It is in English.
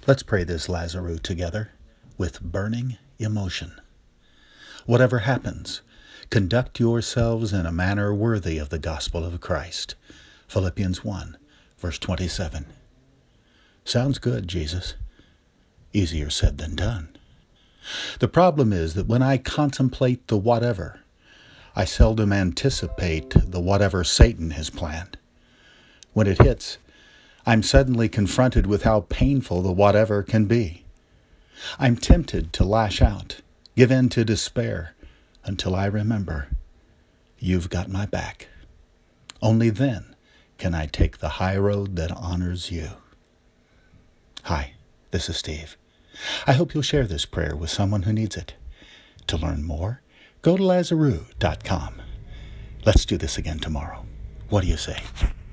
Let's pray this Lazarus together with burning emotion. Whatever happens, conduct yourselves in a manner worthy of the gospel of Christ. Philippians 1, verse 27. Sounds good, Jesus. Easier said than done. The problem is that when I contemplate the whatever, I seldom anticipate the whatever Satan has planned. When it hits, I'm suddenly confronted with how painful the whatever can be. I'm tempted to lash out, give in to despair, until I remember, you've got my back. Only then can I take the high road that honors you. Hi, this is Steve. I hope you'll share this prayer with someone who needs it. To learn more, go to Lazarus.com. Let's do this again tomorrow. What do you say?